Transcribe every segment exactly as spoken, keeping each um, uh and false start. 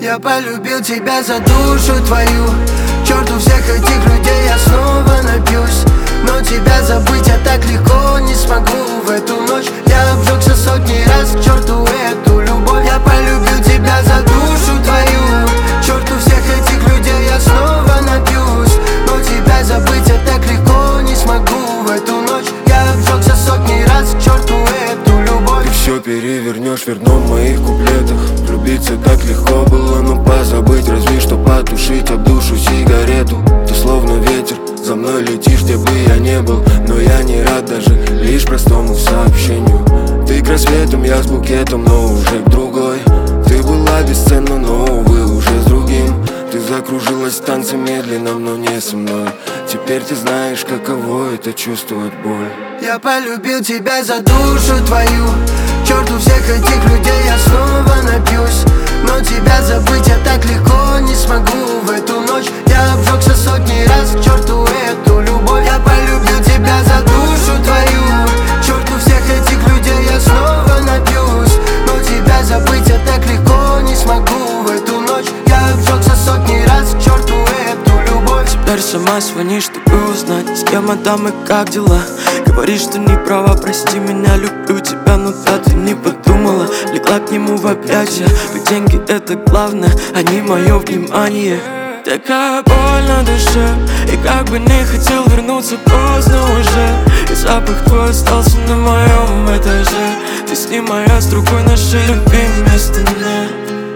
Я полюбил тебя за душу твою. К черту всех этих людей, я снова напьюсь. Но тебя забыть я так легко не смогу. В эту ночь я обжегся сотни раз. К черту эту любовь. Я полюбил тебя за душу твою. К черту всех этих людей, я снова напьюсь. Но тебя забыть я так легко не смогу. В эту ночь я обжегся сотни раз. К черту эту любовь. Ты все перевернешь верно в моих куплетах. Влюбиться так легко было, но позабыть разве что потушить об душу сигарету. Ты словно ветер, за мной летишь, где бы я не был. Но я не рад даже лишь простому сообщению. Ты к рассветам, я с букетом, но уже к другой. Ты была бесценна, но, увы, уже с другим. Ты закружилась в танце медленно, но не со мной. Теперь ты знаешь, каково это чувствовать боль. Я полюбил тебя за душу твою. К черту всех этих людей, я снова напьюсь. Но тебя забыть я так легко не смогу. В эту ночь я обжегся сотни раз. К черту эту любовь. Я полюбил тебя за душу твою. К черту всех этих людей, я снова напьюсь. Но тебя забыть я так легко не смогу. В эту ночь я обжегся сотни раз. К черту эту любовь. Теперь сама звонишь, чтобы узнать, с кем отдам и как дела. Говоришь, что не права, прости меня, люблю тебя, но да, ты не подумала. Легла к нему в объятия, ведь деньги это главное, а не мое внимание. Такая боль на душе, и как бы не хотел вернуться, поздно уже. И запах твой остался на моем этаже. Ты с ним, а я с другой, нашей любви вместо нет.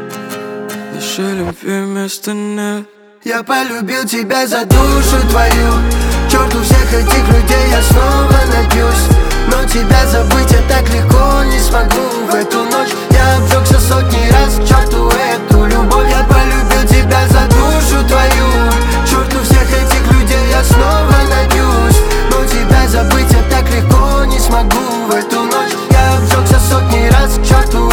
Нашей любви вместо нет. Я полюбил тебя за душу твою. К черту всех этих людей, я снова напьюсь. Но тебя забыть я так легко не смогу. В эту ночь я обжегся сотни раз. К черту эту любовь. Я полюбил тебя за душу твою. К черту всех этих людей, я снова напьюсь. Но тебя забыть я так легко не смогу. В эту ночь я обжегся сотни раз. К черту